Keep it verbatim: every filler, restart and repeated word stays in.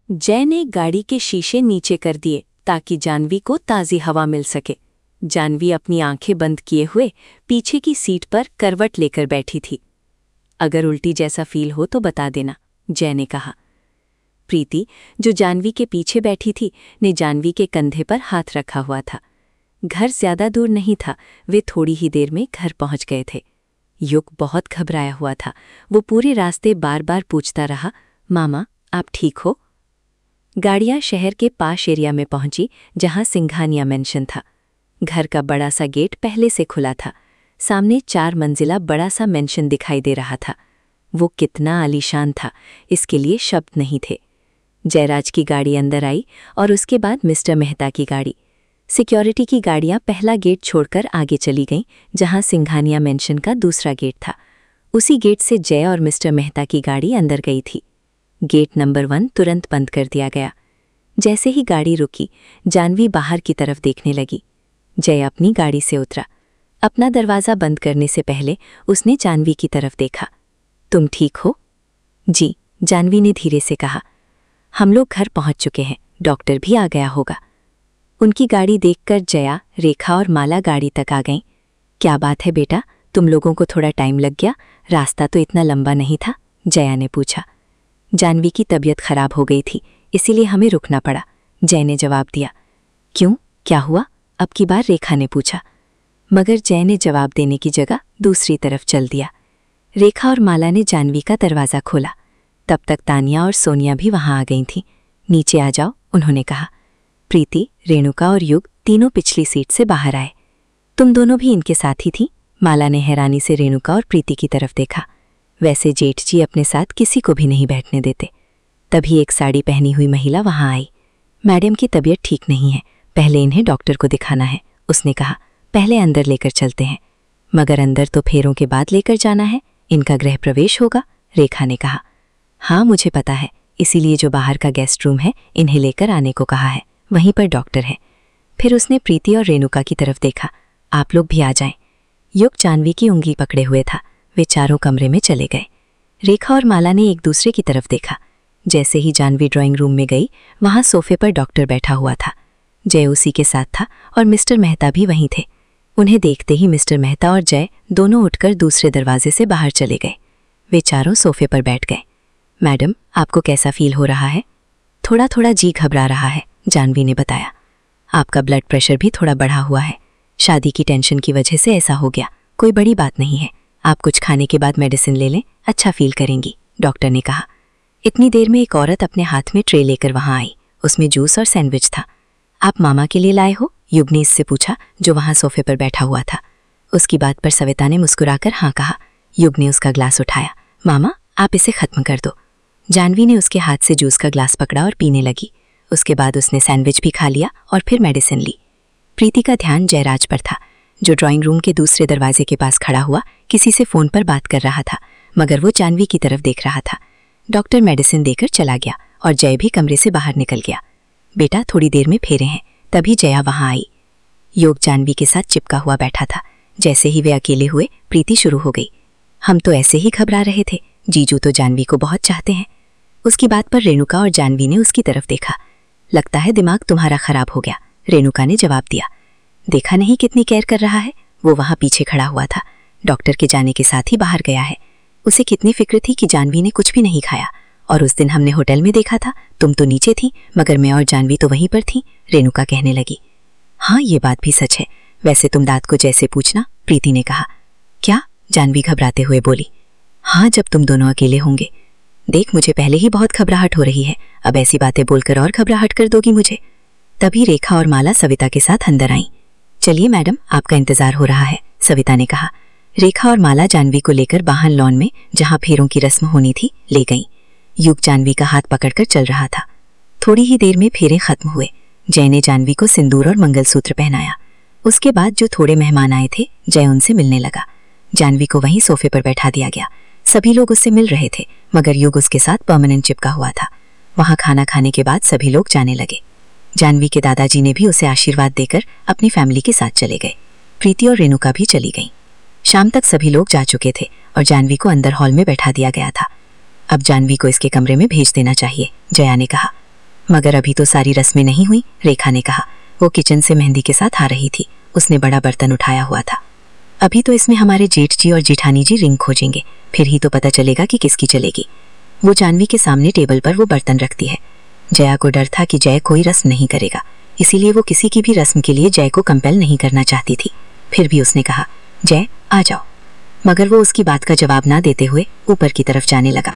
जय ने गाड़ी के शीशे नीचे कर दिए ताकि जानवी को ताज़ी हवा मिल सके। जानवी अपनी आंखें बंद किए हुए पीछे की सीट पर करवट लेकर बैठी थी। अगर उल्टी जैसा फील हो तो बता देना, जय ने कहा। प्रीति, जो जानवी के पीछे बैठी थी, ने जानवी के कंधे पर हाथ रखा हुआ था। घर ज्यादा दूर नहीं था, वे थोड़ी ही देर में घर पहुंच गए थे। युग बहुत घबराया हुआ था। वो पूरे रास्ते बार बार पूछता रहा, मामा आप ठीक हो? गाड़ियां शहर के पास एरिया में पहुंची जहां सिंघानिया मेंशन था। घर का बड़ा सा गेट पहले से खुला था। सामने चार मंजिला बड़ा सा मेंशन दिखाई दे रहा था। वो कितना आलीशान था, इसके लिए शब्द नहीं थे। जयराज की गाड़ी अंदर आई और उसके बाद मिस्टर मेहता की गाड़ी। सिक्योरिटी की गाड़ियां पहला गेट छोड़कर आगे चली गईं, जहां सिंघानिया मेंशन का दूसरा गेट था। उसी गेट से जय और मिस्टर मेहता की गाड़ी अंदर गई थी। गेट नंबर वन तुरंत बंद कर दिया गया। जैसे ही गाड़ी रुकी, जानवी बाहर की तरफ देखने लगी। जय अपनी गाड़ी से उतरा। अपना दरवाज़ा बंद करने से पहले उसने जानवी की तरफ देखा। तुम ठीक हो? जी, जानवी ने धीरे से कहा। हम लोग घर पहुंच चुके हैं, डॉक्टर भी आ गया होगा। उनकी गाड़ी देखकर जया, रेखा और माला गाड़ी तक आ गईं। क्या बात है बेटा, तुम लोगों को थोड़ा टाइम लग गया? रास्ता तो इतना लंबा नहीं था, जया ने पूछा। जानवी की तबीयत खराब हो गई थी, इसीलिए हमें रुकना पड़ा, जय ने जवाब दिया। क्यों, क्या हुआ? अब की बार रेखा ने पूछा। मगर जय ने जवाब देने की जगह दूसरी तरफ चल दिया। रेखा और माला ने जानवी का दरवाज़ा खोला। तब तक तानिया और सोनिया भी वहां आ गई थीं। नीचे आ जाओ, उन्होंने कहा। प्रीति, रेणुका और युग तीनों पिछली सीट से बाहर आए। तुम दोनों भी इनके साथ ही थी? माला ने हैरानी से रेणुका और प्रीति की तरफ देखा। वैसे जेठ जी अपने साथ किसी को भी नहीं बैठने देते। तभी एक साड़ी पहनी हुई महिला वहां आई। मैडम की तबीयत ठीक नहीं है, पहले इन्हें डॉक्टर को दिखाना है, उसने कहा। पहले अंदर लेकर चलते हैं। मगर अंदर तो फेरों के बाद लेकर जाना है, इनका गृह प्रवेश होगा, रेखा ने कहा। हाँ मुझे पता है, इसीलिए जो बाहर का गेस्ट रूम है इन्हें लेकर आने को कहा है, वहीं पर डॉक्टर है। फिर उसने प्रीति और रेणुका की तरफ देखा। आप लोग भी आ जाएं। युग जानवी की उंगली पकड़े हुए था। वे चारों कमरे में चले गए। रेखा और माला ने एक दूसरे की तरफ देखा। जैसे ही जानवी ड्राइंग रूम में गई, वहां सोफे पर डॉक्टर बैठा हुआ था। जय उसी के साथ था और मिस्टर मेहता भी वहीं थे। उन्हें देखते ही मिस्टर मेहता और जय दोनों उठकर दूसरे दरवाजे से बाहर चले गए। वे चारों सोफे पर बैठ गए। मैडम, आपको कैसा फील हो रहा है? थोड़ा थोड़ा जी घबरा रहा है, जानवी ने बताया। आपका ब्लड प्रेशर भी थोड़ा बढ़ा हुआ है। शादी की टेंशन की वजह से ऐसा हो गया, कोई बड़ी बात नहीं है। आप कुछ खाने के बाद मेडिसिन ले लें, अच्छा फील करेंगी, डॉक्टर ने कहा। इतनी देर में एक औरत अपने हाथ में ट्रे लेकर वहां आई। उसमें जूस और सैंडविच था। आप मामा के लिए लाए हो? युग ने इससे पूछा, जो वहां सोफे पर बैठा हुआ था। उसकी बात पर सविता ने मुस्कुराकर हाँ कहा। युग ने उसका ग्लास उठाया। मामा, आप इसे खत्म कर दो। जानवी ने उसके हाथ से जूस का ग्लास पकड़ा और पीने लगी। उसके बाद उसने सैंडविच भी खा लिया और फिर मेडिसिन ली। प्रीति का ध्यान जयराज पर था, जो ड्राइंग रूम के दूसरे दरवाजे के पास खड़ा हुआ किसी से फोन पर बात कर रहा था, मगर वो जानवी की तरफ देख रहा था। डॉक्टर मेडिसिन देकर चला गया और जय भी कमरे से बाहर निकल गया। बेटा, थोड़ी देर में फेरे हैं। तभी जया वहां आई। योग जानवी के साथ चिपका हुआ बैठा था। जैसे ही वे अकेले हुए, प्रीति शुरू हो गई। हम तो ऐसे ही घबरा रहे थे, जीजू तो जानवी को बहुत चाहते हैं। उसकी बात पर रेणुका और जानवी ने उसकी तरफ देखा। लगता है दिमाग तुम्हारा खराब हो गया, रेणुका ने जवाब दिया। देखा नहीं कितनी केयर कर रहा है? वो वहां पीछे खड़ा हुआ था। डॉक्टर के जाने के साथ ही बाहर गया है। उसे कितनी फिक्र थी कि जानवी ने कुछ भी नहीं खाया। और उस दिन हमने होटल में देखा था, तुम तो नीचे थी, मगर मैं और जानवी तो वहीं पर थी, रेणुका कहने लगी। हाँ, ये बात भी सच है। वैसे तुम दाद को जैसे पूछना, प्रीति ने कहा। क्या? जानवी घबराते हुए बोली। हाँ, जब तुम दोनों अकेले होंगे। देख, मुझे पहले ही बहुत घबराहट हो रही है, अब ऐसी बातें बोलकर और घबराहट कर दोगी मुझे। तभी रेखा और माला सविता के साथ अंदर आईं। चलिए मैडम, आपका इंतजार हो रहा है, सविता ने कहा। रेखा और माला जानवी को लेकर बाहर लॉन में, जहां फेरों की रस्म होनी थी, ले गईं। युग जानवी का हाथ पकड़कर चल रहा था। थोड़ी ही देर में फेरे खत्म हुए। जय ने जानवी को सिंदूर और मंगलसूत्र पहनाया। उसके बाद जो थोड़े मेहमान आए थे, जय उनसे मिलने लगा। जानवी को वहीं सोफे पर बैठा दिया गया। सभी लोग उससे मिल रहे थे, मगर युग उसके साथ परमानेंट चिपका हुआ था। वहां खाना खाने के बाद सभी लोग जाने लगे। जानवी के दादाजी ने भी उसे आशीर्वाद देकर अपनी फैमिली के साथ चले गए। प्रीति और रेणुका भी चली गईं। शाम तक सभी लोग जा चुके थे और जानवी को अंदर हॉल में बैठा दिया गया था। अब जानवी को इसके कमरे में भेज देना चाहिए, जया ने कहा। मगर अभी तो सारी रस्में नहीं हुई, रेखा ने कहा। वो किचन से मेहंदी के साथ आ रही थी। उसने बड़ा बर्तन उठाया हुआ था। अभी तो इसमें हमारे जेठ जी और जेठानी जी रिंग खोजेंगे, फिर ही तो पता चलेगा कि किसकी चलेगी। वो जानवी के सामने टेबल पर वो बर्तन रखती है। जया को डर था कि जय कोई रस्म नहीं करेगा, इसीलिए वो किसी की भी रस्म के लिए जय को कंपेल नहीं करना चाहती थी। फिर भी उसने कहा, जय आ जाओ, मगर वो उसकी बात का जवाब ना देते हुए ऊपर की तरफ जाने लगा।